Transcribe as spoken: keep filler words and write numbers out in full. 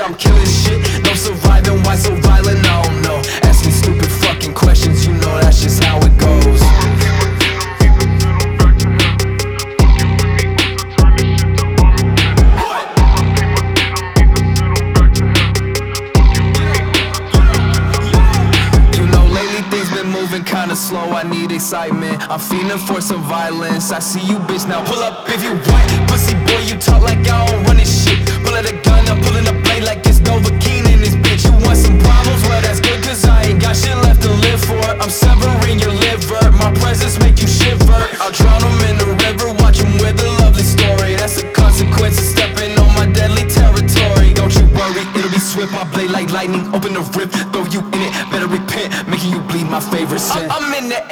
I'm killing shit. No surviving, why so violent? I don't know. Ask me stupid fucking questions, you know that's just how it goes. Kinda slow, I need excitement. I'm feeling for some violence. I see you, bitch, now pull up if you want. Pussy boy, you talk like I don't run this shit. Pulling a gun, I'm pulling a blade like it's Novocaine in this bitch. You want some problems? Well, that's good, cause I ain't got shit left to live for. I'm severing your liver, my presence make you shiver. I'll drown them in the river, watch them with a lovely story. That's a consequence of stepping on my deadly territory. Don't you worry, it'll be swift. My blade like lightning, open the rip, throw you in it. Better repent, making you bleed my favorite sin. I'm in the